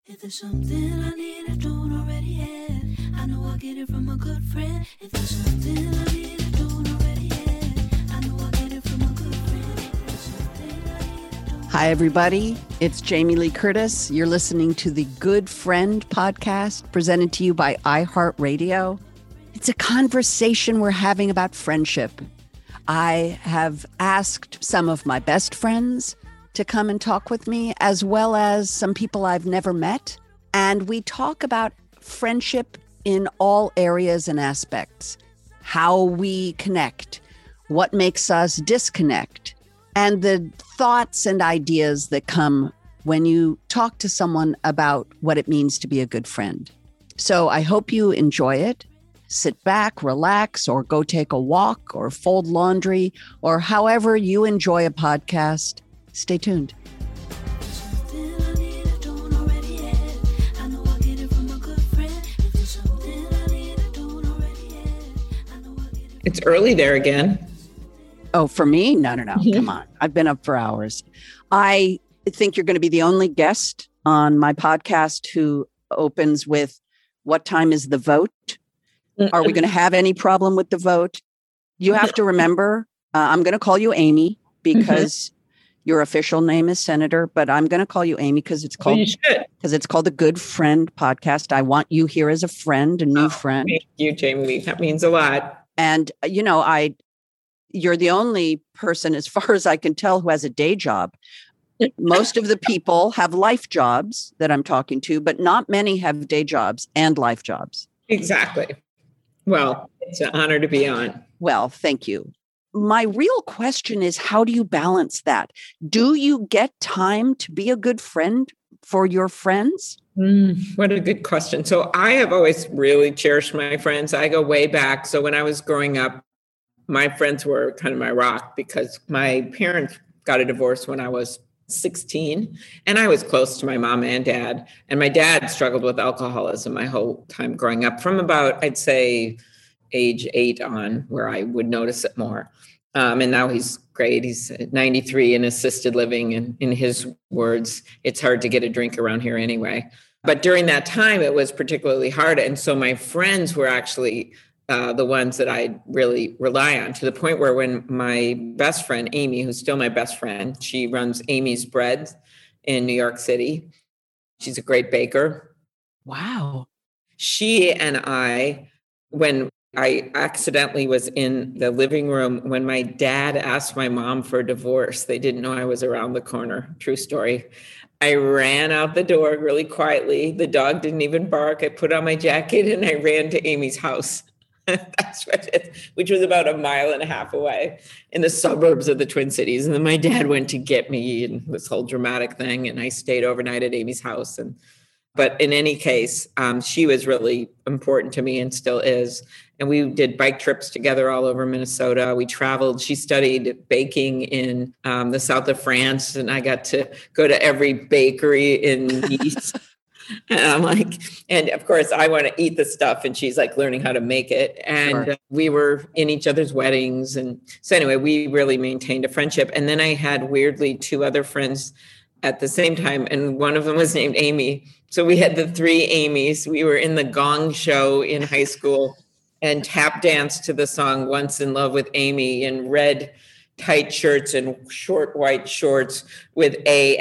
If there's something I need I don't already have, I know I'll get it from a good friend. If there's something I need I don't already have, I know I'll get it from a good friend. If there's something I need I don't. Hi, everybody. It's Jamie Lee Curtis. You're listening to the Good Friend podcast presented to you by iHeartRadio. It's a conversation we're having about friendship. I have asked some of my best friends to come and talk with me, as well as some people I've never met. And we talk about friendship in all areas and aspects, how we connect, what makes us disconnect, and the thoughts and ideas that come when you talk to someone about what it means to be a good friend. So I hope you enjoy it. Sit back, relax, or go take a walk, or fold laundry, or however you enjoy a podcast. Stay tuned. Something I need I don't already have, I know I'll get it from a good friend. If there's something I need I don't already have, I know I'll get it. It's early there again. Oh, for me? No. Come on. I've been up for hours. I think you're going to be the only guest on my podcast who opens with, what time is the vote? Are we going to have any problem with the vote? You have to remember, I'm going to call you Amy because your official name is Senator, but I'm going to call you Amy because it's called the Good Friend podcast. I want you here as a friend, a new friend. Thank you, Jamie. That means a lot. And you're the only person, as far as I can tell, who has a day job. Most of the people have life jobs that I'm talking to, but not many have day jobs and life jobs. Exactly. Well, it's an honor to be on. Well, thank you. My real question is, how do you balance that? Do you get time to be a good friend for your friends? What a good question. So I have always really cherished my friends. I go way back. So when I was growing up, my friends were kind of my rock because my parents got a divorce when I was 16, and I was close to my mom and dad. And my dad struggled with alcoholism my whole time growing up, from about, I'd say, age 8 on, where I would notice it more. And now he's great. He's 93 in assisted living. And in his words, it's hard to get a drink around here anyway. But during that time, it was particularly hard. And so my friends were actually the ones that I really rely on, to the point where when my best friend, Amy, who's still my best friend, she runs Amy's Bread in New York City. She's a great baker. Wow. She and I, when I accidentally was in the living room when my dad asked my mom for a divorce. They didn't know I was around the corner. True story. I ran out the door really quietly. The dog didn't even bark. I put on my jacket and I ran to Amy's house. That's what it is, which was about 1.5 miles away in the suburbs of the Twin Cities. And then my dad went to get me and this whole dramatic thing. And I stayed overnight at Amy's house. But in any case, she was really important to me and still is. And we did bike trips together all over Minnesota. We traveled. She studied baking in the south of France, and I got to go to every bakery in Nice. And I'm like, and of course, I want to eat the stuff, and she's like learning how to make it. And Sure. We were in each other's weddings. And so anyway, we really maintained a friendship. And then I had, weirdly, 2 other friends at the same time, and one of them was named Amy. So we had the 3 Amys. We were in the Gong Show in high school and tap danced to the song Once in Love with Amy in red tight shirts and short white shorts with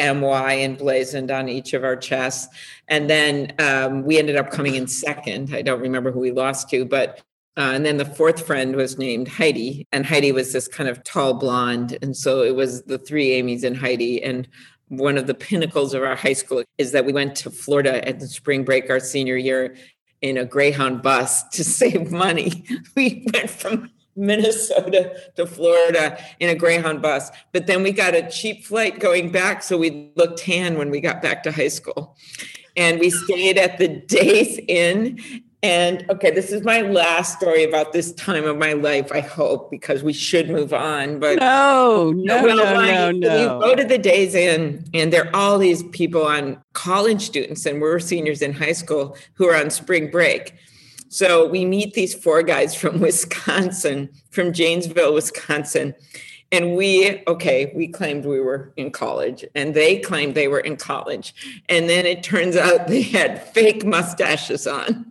AMY emblazoned on each of our chests. And then we ended up coming in second. I don't remember who we lost to, but and then the 4th friend was named Heidi, and Heidi was this kind of tall blonde. And so it was the 3 Amys and Heidi. And one of the pinnacles of our high school is that we went to Florida at the spring break our senior year in a Greyhound bus to save money. We went from Minnesota to Florida in a Greyhound bus, but then we got a cheap flight going back, so we looked tan when we got back to high school. And we stayed at the Days Inn. And okay, this is my last story about this time of my life, I hope, because we should move on. But No. We go to the Days Inn, and there are all these people college students, and we're seniors in high school who are on spring break. So we meet these 4 guys from Wisconsin, from Janesville, Wisconsin. And we claimed we were in college, and they claimed they were in college. And then it turns out they had fake mustaches on.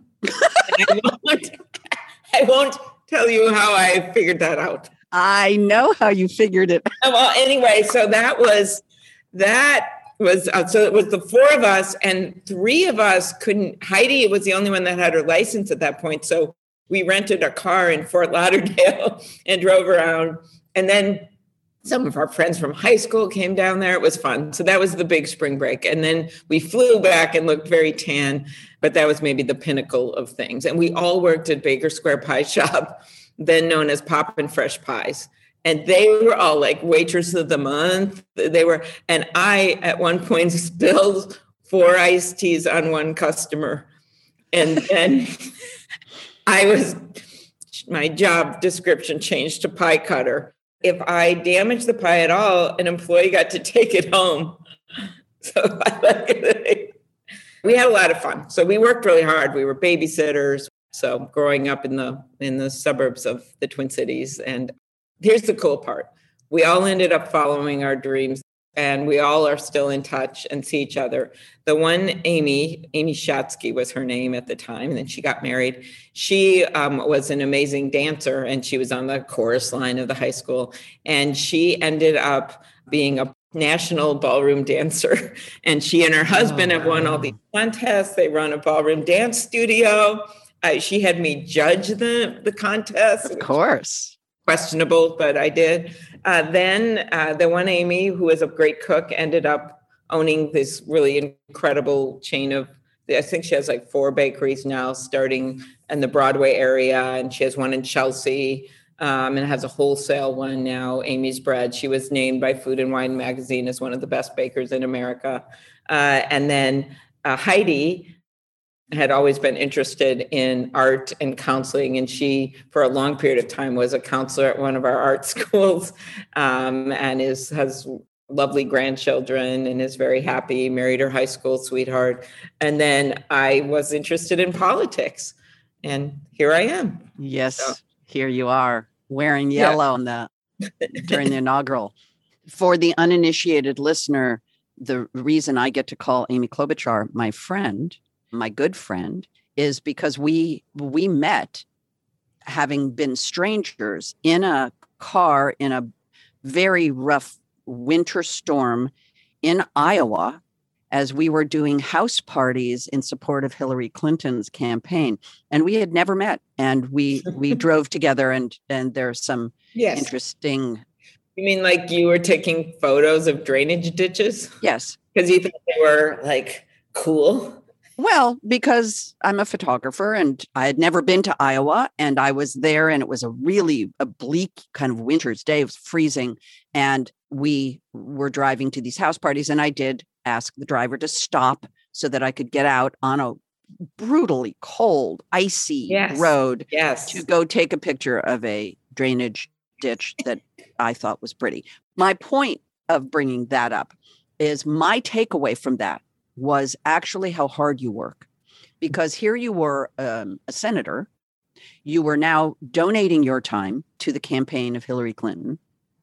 I won't tell you how I figured that out. I know how you figured it. Well, anyway, so so it was the four of us, and three of us couldn't. Heidi was the only one that had her license at that point. So we rented a car in Fort Lauderdale and drove around. And then some of our friends from high school came down there. It was fun. So that was the big spring break. And then we flew back and looked very tan, but that was maybe the pinnacle of things. And we all worked at Baker Square Pie Shop, then known as Poppin' Fresh Pies. And they were all like waitress of the month. And I, at one point, spilled 4 iced teas on one customer. And then my job description changed to pie cutter. If I damaged the pie at all, an employee got to take it home. So we had a lot of fun. So we worked really hard. We were babysitters. So growing up in the suburbs of the Twin Cities. And here's the cool part. We all ended up following our dreams, and we all are still in touch and see each other. The one, Amy Shatsky was her name at the time, and then she got married. She was an amazing dancer, and she was on the chorus line of the high school. And she ended up being a national ballroom dancer. And she and her husband have won all these contests. They run a ballroom dance studio. She had me judge the contest. Of course. Questionable, but I did. Then the one Amy, who was a great cook, ended up owning this really incredible chain of, I think she has like 4 bakeries now, starting in the Broadway area. And she has one in Chelsea and has a wholesale one now, Amy's Bread. She was named by Food and Wine magazine as one of the best bakers in America. And then Heidi had always been interested in art and counseling. And she, for a long period of time, was a counselor at one of our art schools and has lovely grandchildren and is very happy, married her high school sweetheart. And then I was interested in politics. And here I am. Yes, so. Here you are wearing yellow during the inaugural. For the uninitiated listener, the reason I get to call Amy Klobuchar my friend, my good friend, is because we met having been strangers in a car in a very rough winter storm in Iowa as we were doing house parties in support of Hillary Clinton's campaign. And we had never met. And we drove together and there's some interesting. You mean like you were taking photos of drainage ditches? Yes. Because you thought they were like cool? Well, because I'm a photographer and I had never been to Iowa, and I was there, and it was a bleak kind of winter's day. It was freezing, and we were driving to these house parties, and I did ask the driver to stop so that I could get out on a brutally cold, icy road to go take a picture of a drainage ditch that I thought was pretty. My point of bringing that up is my takeaway from that was actually how hard you work, because here you were a senator. You were now donating your time to the campaign of Hillary Clinton.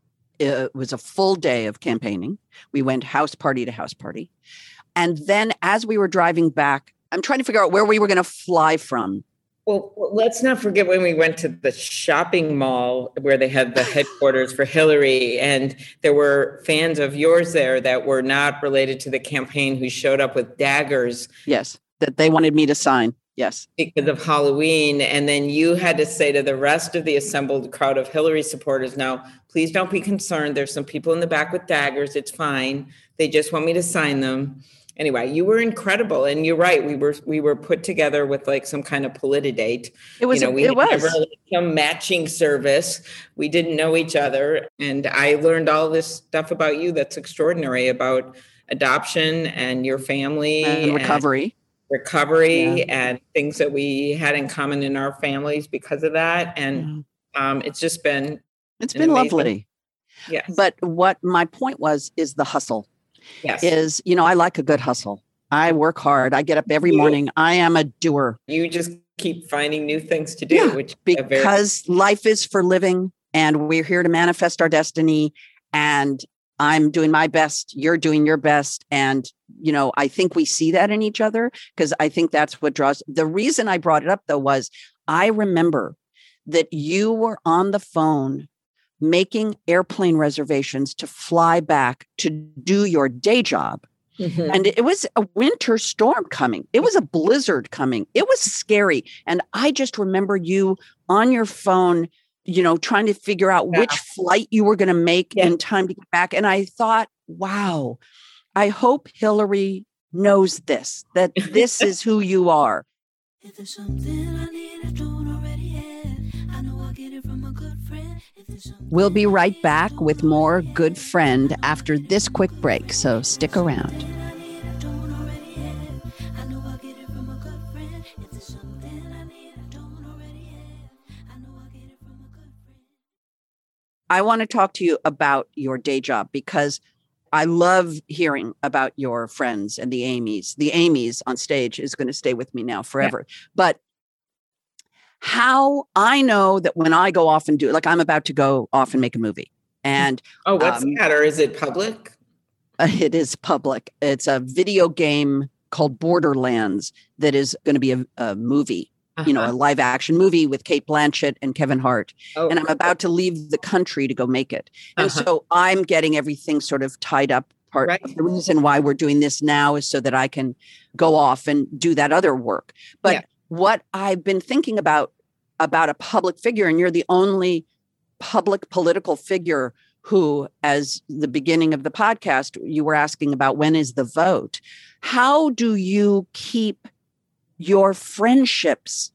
It was a full day of campaigning. We went house party to house party. And then as we were driving back, I'm trying to figure out where we were going to fly from. Well, let's not forget when we went to the shopping mall where they had the headquarters for Hillary, and there were fans of yours there that were not related to the campaign who showed up with daggers. Yes, that they wanted me to sign. Yes. Because of Halloween. And then you had to say to the rest of the assembled crowd of Hillary supporters, now, please don't be concerned. There's some people in the back with daggers. It's fine. They just want me to sign them. Anyway, you were incredible, and you're right. We were put together with like some kind of politidate. It was. We had never some matching service. We didn't know each other, and I learned all this stuff about you that's extraordinary about adoption and your family and recovery, and things that we had in common in our families because of that. And it's just been lovely. Yes. But what my point is the hustle. Yes. Is, I like a good hustle. I work hard. I get up every morning. I am a doer. You just keep finding new things to do, because life is for living. and we're here to manifest our destiny. And I'm doing my best, you're doing your best. And, I think we see that in each other, because I think that's what draws. The reason I brought it up, though, was I remember that you were on the phone making airplane reservations to fly back to do your day job. Mm-hmm. And it was a winter storm coming. It was a blizzard coming. It was scary. And I just remember you on your phone, trying to figure out which flight you were going to make in time to get back. And I thought, wow, I hope Hillary knows this, that this is who you are. If there's something I need, I don't already have. I know I'll get it from a good friend. We'll be right back with more Good Friend after this quick break, so stick around. I want to talk to you about your day job, because I love hearing about your friends and the Amy's. The Amy's on stage is going to stay with me now forever. Yeah. But how I know that when I go off and do, like, I'm about to go off and make a movie. And what's that? Or is it public? It is public. It's a video game called Borderlands that is going to be a movie. A live action movie with Cate Blanchett and Kevin Hart. And I'm about to leave the country to go make it. And so I'm getting everything sort of tied up. Part of the reason why we're doing this now is so that I can go off and do that other work. But what I've been thinking about a public figure, and you're the only public political figure who, as the beginning of the podcast, you were asking about when is the vote. How do you keep your friendships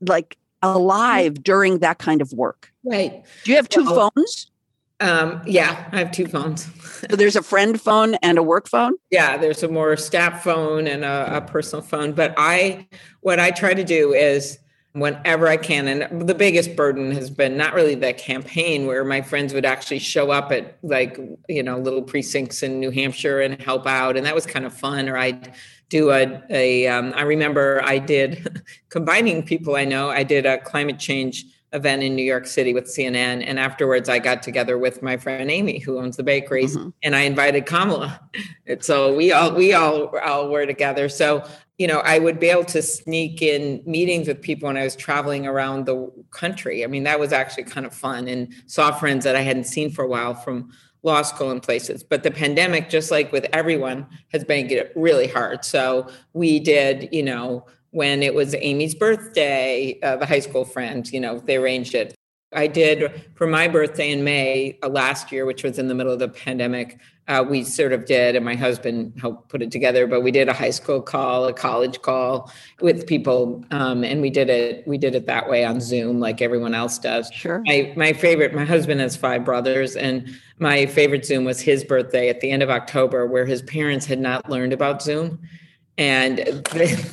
alive during that kind of work? Right. Do you have two phones? Yeah, I have two phones. So there's a friend phone and a work phone? Yeah, there's a more staff phone and a personal phone. But what I try to do is, whenever I can, and the biggest burden has been not really the campaign, where my friends would actually show up at little precincts in New Hampshire and help out. And that was kind of fun. Or I'd do I remember I did, combining people I know, I did a climate change event in New York City with CNN. And afterwards I got together with my friend Amy, who owns the bakeries, and I invited Kamala. And so we all were together. So, I would be able to sneak in meetings with people when I was traveling around the country. I mean, that was actually kind of fun, and saw friends that I hadn't seen for a while from law school and places. But the pandemic, just like with everyone, has made it really hard. So we did, when it was Amy's birthday, the high school friend, they arranged it. I did for my birthday in May last year, which was in the middle of the pandemic. We sort of did, and my husband helped put it together, but we did a high school call, a college call with people. And we did it that way on Zoom, like everyone else does. Sure. My husband has 5 brothers, and my favorite Zoom was his birthday at the end of October, where his parents had not learned about Zoom. And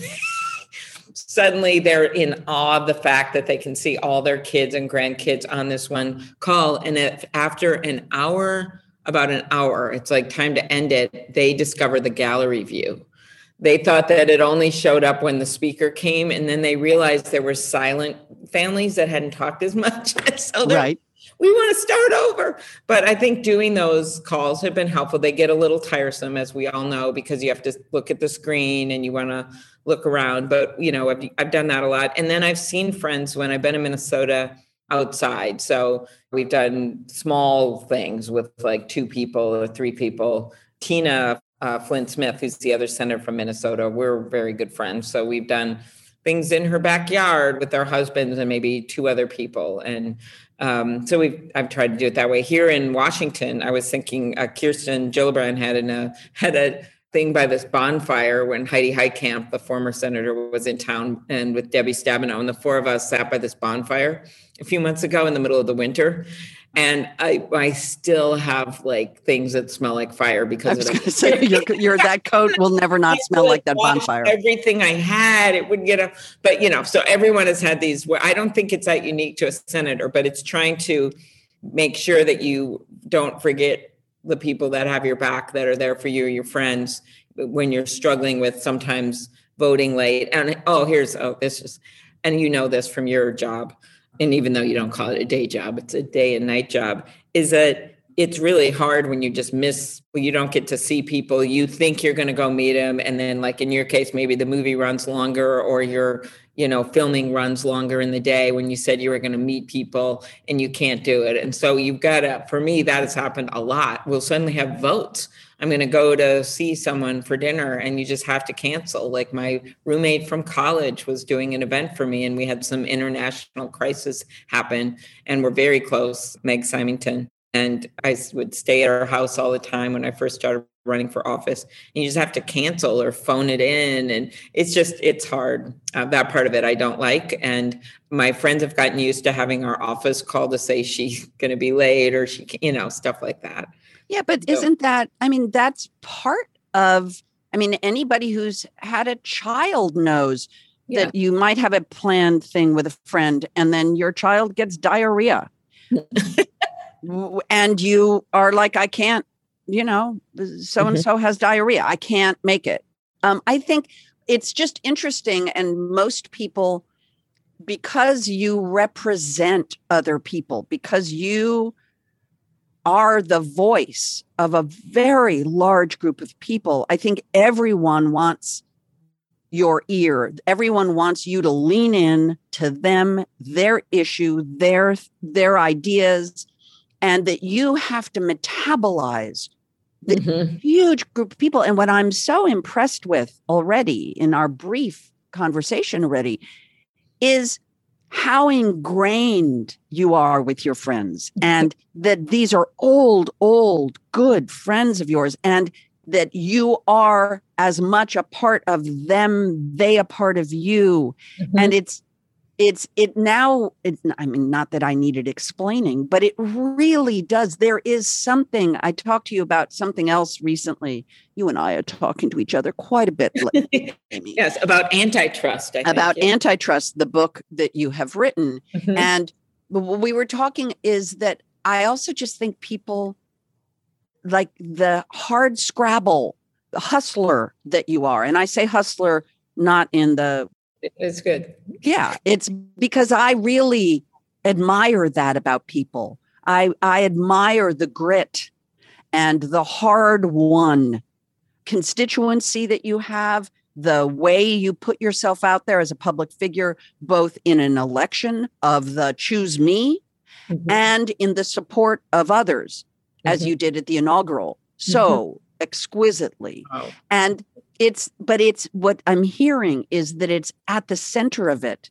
suddenly they're in awe of the fact that they can see all their kids and grandkids on this one call. And after about an hour, it's like time to end it, they discovered the gallery view. They thought that it only showed up when the speaker came, and then they realized there were silent families that hadn't talked as much. So we want to start over. But I think doing those calls have been helpful. They get a little tiresome, as we all know, because you have to look at the screen and you want to look around. But, I've done that a lot. And then I've seen friends when I've been in Minnesota outside. So we've done small things with like 2 people or 3 people. Tina Flynn Smith, who's the other senator from Minnesota, we're very good friends. So we've done things in her backyard with our husbands and maybe 2 other people. And so I've tried to do it that way. Here in Washington, I was thinking Kirsten Gillibrand had a thing by this bonfire when Heidi Heitkamp, the former senator, was in town, and with Debbie Stabenow, and the 4 of us sat by this bonfire a few months ago in the middle of the winter. And I still have like things that smell like fire because I was going to say your that coat will never not smell like that bonfire. Everything I had, it would get up. But so everyone has had these. Where I don't think it's that unique to a senator, but it's trying to make sure that you don't forget the people that have your back, that are there for you, your friends, when you're struggling with sometimes voting late. And this is, and this from your job. and even though you don't call it a day job, it's a day and night job, is that it's really hard when you just you don't get to see people. You think you're going to go meet them. And then like in your case, maybe the movie runs longer or your, filming runs longer in the day when you said you were going to meet people and you can't do it. And so you've got to, for me, that has happened a lot. We'll suddenly have votes. I'm going to go to see someone for dinner and you just have to cancel. Like my roommate from college was doing an event for me and we had some international crisis happen and we're very close, Meg Symington. And I would stay at her house all the time when I first started running for office. And you just have to cancel or phone it in. And it's hard. That part of it I don't like. And my friends have gotten used to having our office call to say she's going to be late or she, stuff like that. Yeah, but isn't that, that's part of, anybody who's had a child knows that you might have a planned thing with a friend and then your child gets diarrhea. And you are like, I can't, so-and-so has diarrhea. I can't make it. I think it's just interesting. And most people, because you represent other people, because you are the voice of a very large group of people, I think everyone wants your ear. Everyone wants you to lean in to them, their issue, their ideas, and that you have to metabolize the huge group of people. And what I'm so impressed with already in our brief conversation already is how ingrained you are with your friends and that these are old, good friends of yours and that you are as much a part of them, they a part of you. And not that I needed explaining, but it really does. There is something, I talked to you about something else recently. You and I are talking to each other quite a bit lately. Yes, about antitrust. Antitrust, the book that you have written. And what we were talking is that I also just think people like the hard scrabble, the hustler that you are. And I say hustler, not in the It's good. Yeah, it's because I really admire that about people. I admire the grit and the hard-won constituency that you have, the way you put yourself out there as a public figure, both in an election of the choose me and in the support of others, as you did at the inaugural, so exquisitely. Oh. And it's what I'm hearing is that it's at the center of it.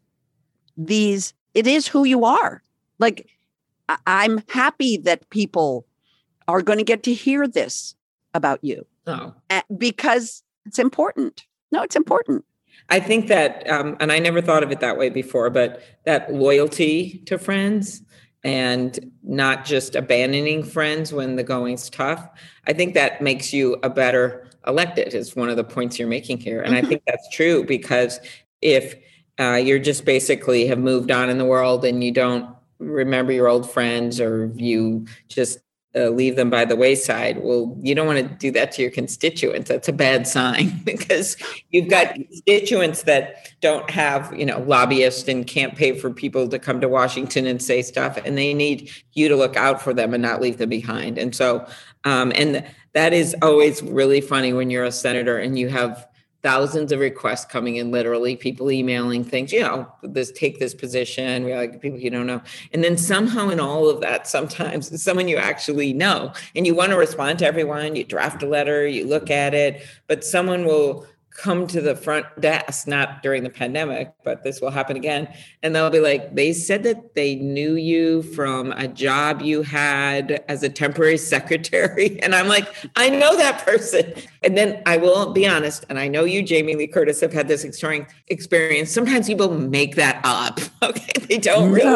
It is who you are. Like, I'm happy that people are going to get to hear this about you because it's important. No, it's important. I think that, and I never thought of it that way before, but that loyalty to friends and not just abandoning friends when the going's tough, I think that makes you a better elected is one of the points you're making here. And I think that's true because if you're just basically have moved on in the world and you don't remember your old friends or you just leave them by the wayside, well, you don't want to do that to your constituents. That's a bad sign because you've got constituents that don't have, lobbyists and can't pay for people to come to Washington and say stuff. And they need you to look out for them and not leave them behind. And so, and that is always really funny when you're a senator and you have thousands of requests coming in, literally people emailing things, take this position. We're like people you don't know. And then somehow in all of that, sometimes it's someone you actually know and you want to respond to everyone. You draft a letter, you look at it, but someone will come to the front desk, not during the pandemic, but this will happen again. And they'll be like, they said that they knew you from a job you had as a temporary secretary. And I'm like, I know that person. And then I will be honest, and I know you, Jamie Lee Curtis, have had this experience. Sometimes people make that up. Okay. They don't really.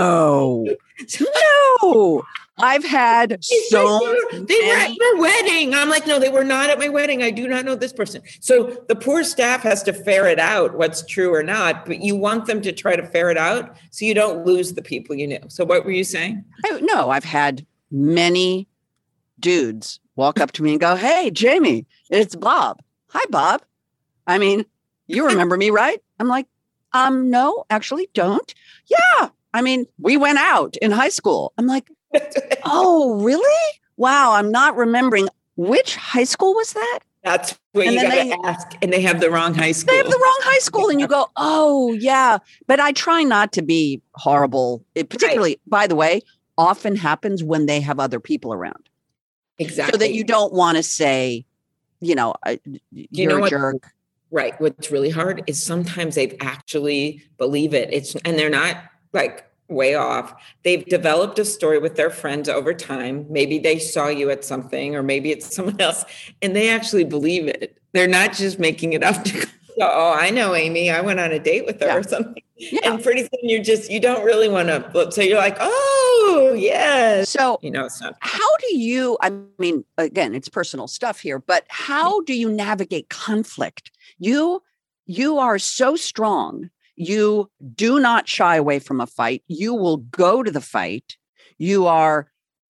No. I've had they were at your wedding. I'm like, no, they were not at my wedding. I do not know this person. So the poor staff has to ferret out what's true or not, but you want them to try to ferret out so you don't lose the people you knew. So what were you saying? No, I've had many dudes walk up to me and go, "Hey, Jamie, it's Bob. Hi, Bob. You remember me, right?" I'm like, no, actually don't. Yeah. I mean, we went out in high school. I'm like, oh, really? Wow. I'm not remembering. Which high school was that? That's where And you then got to ask. And they have the wrong high school. They have the wrong high school. And you go, oh, yeah. But I try not to be horrible. It particularly, by the way, often happens when they have other people around. Exactly. So that you don't want to say, you're a jerk. Right. What's really hard is sometimes they actually believe it. And they're not like way off. They've developed a story with their friends over time. Maybe they saw you at something, or maybe it's someone else, and they actually believe it. They're not just making it up to go, oh, I know Amy. I went on a date with her or something. Yeah. And pretty soon you don't really want to. So you're like, oh, yes. So, it's not. How do you, I mean, again, it's personal stuff here, but how do you navigate conflict? You are so strong. You do not shy away from a fight. You will go to the fight. You are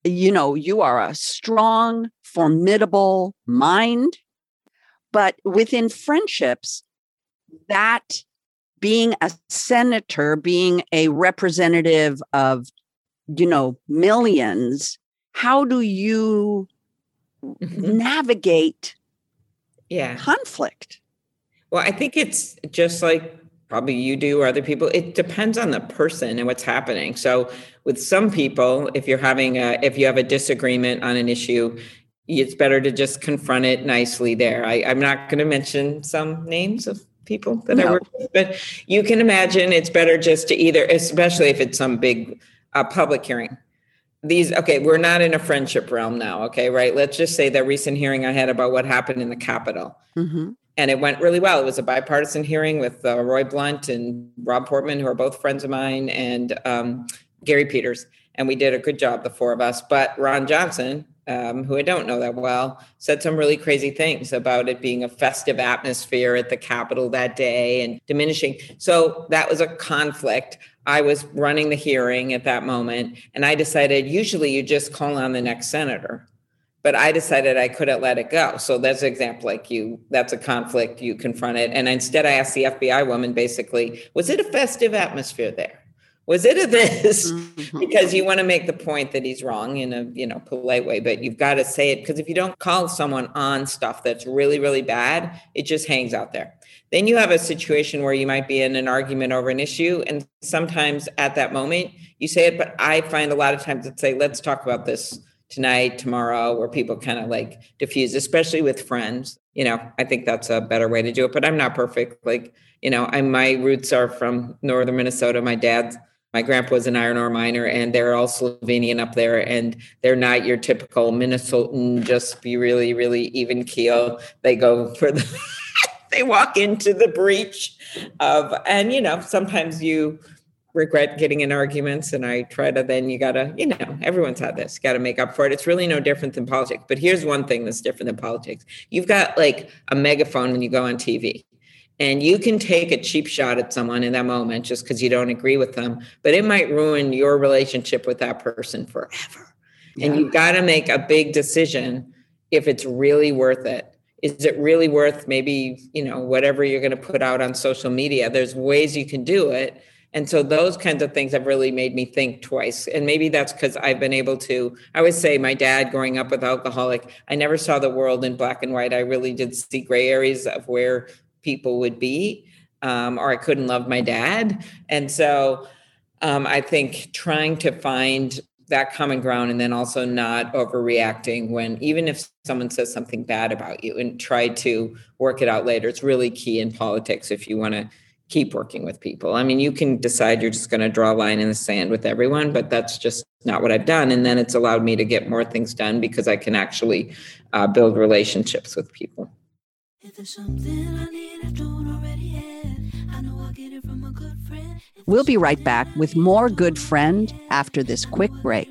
a strong, formidable mind. But within friendships, that being a senator, being a representative of, millions, how do you navigate conflict? Well, I think it's just like probably you do or other people. It depends on the person and what's happening. So with some people, if you have a disagreement on an issue, it's better to just confront it nicely there. I'm not going to mention some names of people that I work with, but you can imagine it's better just to either, especially if it's some big public hearing. We're not in a friendship realm now. Okay. Right. Let's just say the recent hearing I had about what happened in the Capitol. Mm-hmm. And it went really well. It was a bipartisan hearing with Roy Blunt and Rob Portman, who are both friends of mine, and Gary Peters. And we did a good job, the four of us. But Ron Johnson, who I don't know that well, said some really crazy things about it being a festive atmosphere at the Capitol that day and diminishing. So that was a conflict. I was running the hearing at that moment, and I decided usually you just call on the next senator. But I decided I couldn't let it go. So that's an example, that's a conflict, you confront it. And instead I asked the FBI woman, basically, was it a festive atmosphere there? Was it a this? Mm-hmm. Because you want to make the point that he's wrong in a polite way, but you've got to say it, because if you don't call someone on stuff that's really, really bad, it just hangs out there. Then you have a situation where you might be in an argument over an issue. And sometimes at that moment you say it, but I find a lot of times it's say, let's talk about this tonight, tomorrow, where people kind of diffuse, especially with friends. I think that's a better way to do it, but I'm not perfect. My roots are from northern Minnesota. My grandpa was an iron ore miner, and they're all Slovenian up there, and they're not your typical Minnesotan, just be really, really even keel. They go for they walk into the breach of, and sometimes you regret getting in arguments, and I try to, then you gotta, everyone's had this, got to make up for it. It's really no different than politics. But here's one thing that's different than politics. You've got a megaphone when you go on TV, and you can take a cheap shot at someone in that moment just because you don't agree with them, but it might ruin your relationship with that person forever. Yeah. And you've got to make a big decision if it's really worth it. Is it really worth maybe, whatever you're going to put out on social media? There's ways you can do it. And so those kinds of things have really made me think twice. And maybe that's because I've been able to, I always say my dad growing up with alcoholic, I never saw the world in black and white. I really did see gray areas of where people would be, or I couldn't love my dad. And so I think trying to find that common ground, and then also not overreacting when, even if someone says something bad about you, and try to work it out later. It's really key in politics if you want to keep working with people. I mean, you can decide you're just going to draw a line in the sand with everyone, but that's just not what I've done. And then it's allowed me to get more things done because I can actually build relationships with people. If there's something I need, I don't already have. I know I'll get it from a good friend. We'll be right back with more Good Friend after this quick break.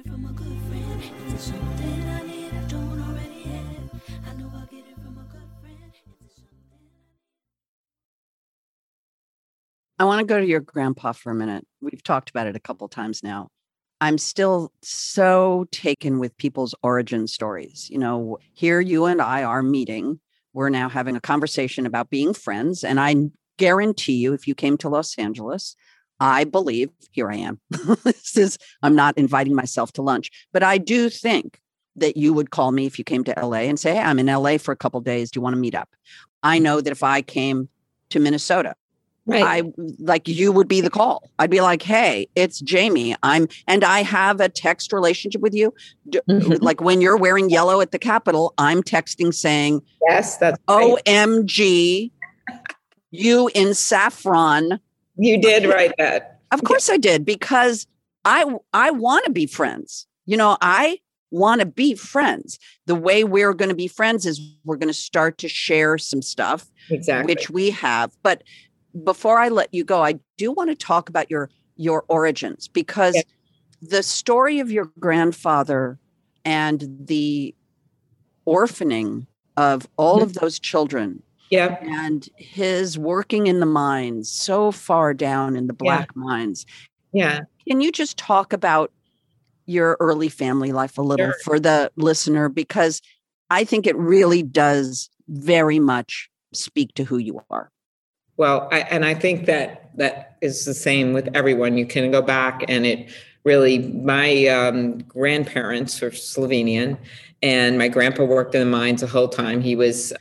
I want to go to your grandpa for a minute. We've talked about it a couple of times now. I'm still so taken with people's origin stories. Here you and I are meeting. We're now having a conversation about being friends. And I guarantee you, if you came to Los Angeles, I believe, here I am. I'm not inviting myself to lunch, but I do think that you would call me if you came to LA and say, hey, I'm in LA for a couple of days. Do you want to meet up? I know that if I came to Minnesota, Right. You would be the call. I'd be like, hey, it's Jamie. And I have a text relationship with you. Like when you're wearing yellow at the Capitol, I'm texting saying, Yes, that's right. OMG, you in saffron. You did write that. Of course I did, because I want to be friends. I want to be friends. The way we're going to be friends is we're going to start to share some stuff, Exactly. which we have. But before I let you go, I do want to talk about your origins, because the story of your grandfather and the orphaning of all of those children, and his working in the mines, so far down in the black mines. Yeah. Can you just talk about your early family life a little for the listener? Because I think it really does very much speak to who you are. Well, I think that is the same with everyone. You can go back and it really, my grandparents are Slovenian, and my grandpa worked in the mines the whole time. He was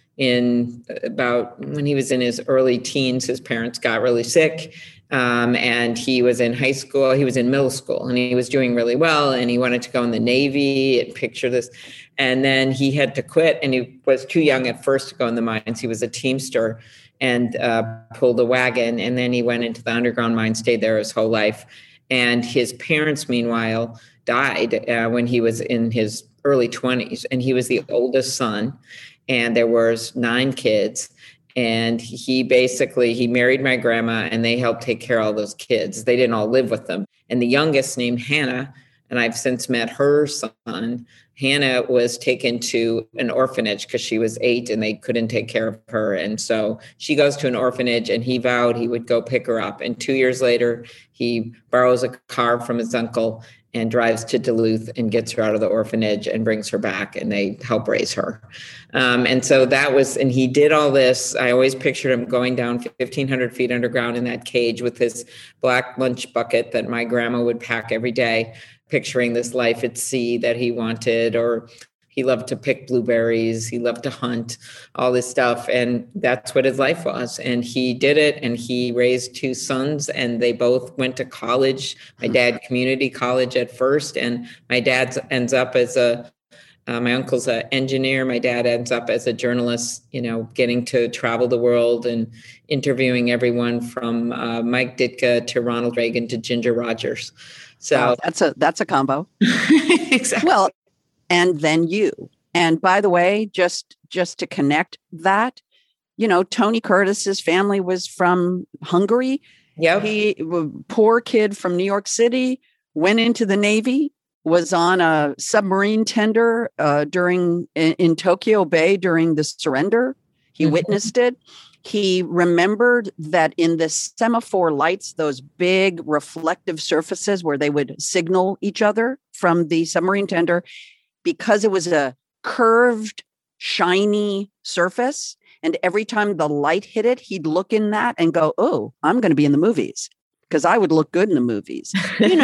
when he was in his early teens, his parents got really sick. And he was in high school, he was in middle school, and he was doing really well, and he wanted to go in the Navy, and picture this. And then he had to quit, and he was too young at first to go in the mines. He was a Teamster and pulled a wagon. And then he went into the underground mine, stayed there his whole life. And his parents, meanwhile, died when he was in his early 20s. And he was the oldest son. And there was 9 kids. And he married my grandma, and they helped take care of all those kids. They didn't all live with them. And the youngest, named Hannah, and I've since met her son, Hannah was taken to an orphanage because she was 8 and they couldn't take care of her. And so she goes to an orphanage, and he vowed he would go pick her up. And 2 years later, he borrows a car from his uncle and drives to Duluth and gets her out of the orphanage and brings her back, and they help raise her. And so and he did all this. I always pictured him going down 1,500 feet underground in that cage with his black lunch bucket that my grandma would pack every day, picturing this life at sea that he wanted. Or he loved to pick blueberries. He loved to hunt, all this stuff. And that's what his life was. And he did it. And he raised 2 sons, and they both went to college. My dad, community college at first. And my dad ends up as my uncle's an engineer. My dad ends up as a journalist, getting to travel the world and interviewing everyone from Mike Ditka to Ronald Reagan to Ginger Rogers. So that's a combo. Exactly. Well, and then you. And by the way, just to connect that, Tony Curtis's family was from Hungary. Yeah. He, poor kid from New York City, went into the Navy, was on a submarine tender in Tokyo Bay during the surrender. He witnessed it. He remembered that in the semaphore lights, those big reflective surfaces where they would signal each other from the submarine tender, because it was a curved, shiny surface. And every time the light hit it, he'd look in that and go, oh, I'm going to be in the movies, because I would look good in the movies.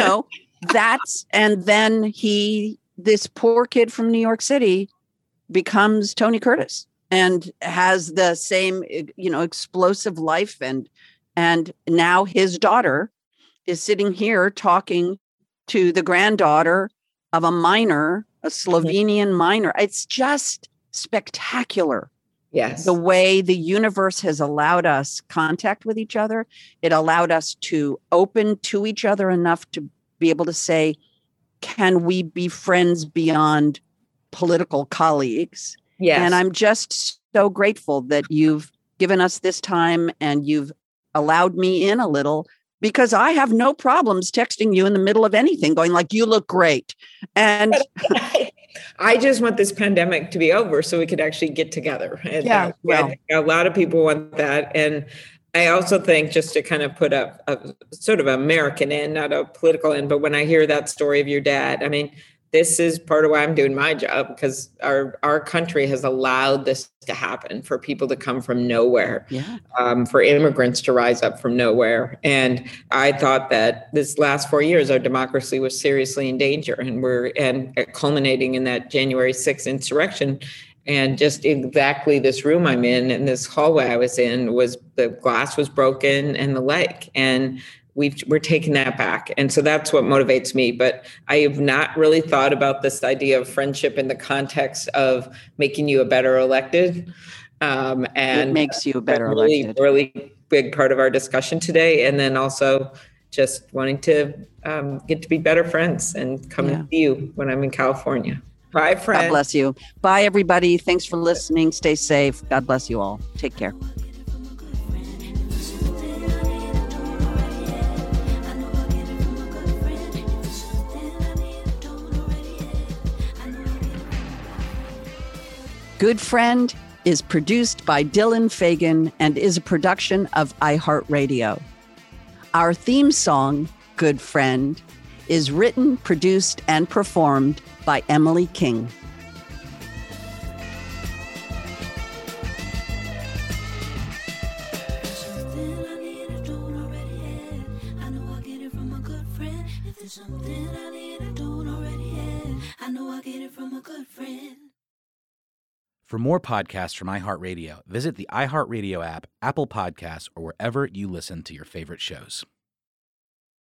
And then this poor kid from New York City becomes Tony Curtis and has the same, explosive life. And now his daughter is sitting here talking to the granddaughter of a miner, a Slovenian miner. It's just spectacular. Yes. The way the universe has allowed us contact with each other. It allowed us to open to each other enough to be able to say, can we be friends beyond political colleagues? Yes. And I'm just so grateful that you've given us this time and you've allowed me in a little, because I have no problems texting you in the middle of anything going like, you look great. And I just want this pandemic to be over so we could actually get together. And well, a lot of people want that. And I also think, just to kind of put a sort of American end, not a political end, but when I hear that story of your dad, I mean, this is part of why I'm doing my job, because our country has allowed this to happen, for people to come from nowhere, for immigrants to rise up from nowhere. And I thought that this last 4 years, our democracy was seriously in danger, and culminating in that January 6th insurrection. And just exactly this room I'm in and this hallway I was in, was the glass was broken and the like. And we're taking that back. And so that's what motivates me. But I have not really thought about this idea of friendship in the context of making you a better elected. And it makes you a better elected. Really big part of our discussion today. And then also just wanting to get to be better friends and come and see you when I'm in California. Bye, friends. God bless you. Bye, everybody. Thanks for listening. Stay safe. God bless you all. Take care. Good Friend is produced by Dylan Fagan and is a production of iHeartRadio. Our theme song, Good Friend, is written, produced, and performed by Emily King. Something I need, I don't already have. I know I get it from a good friend. If there's something I need, I don't already have. I know I get it from a good friend. For more podcasts from iHeartRadio, visit the iHeartRadio app, Apple Podcasts, or wherever you listen to your favorite shows.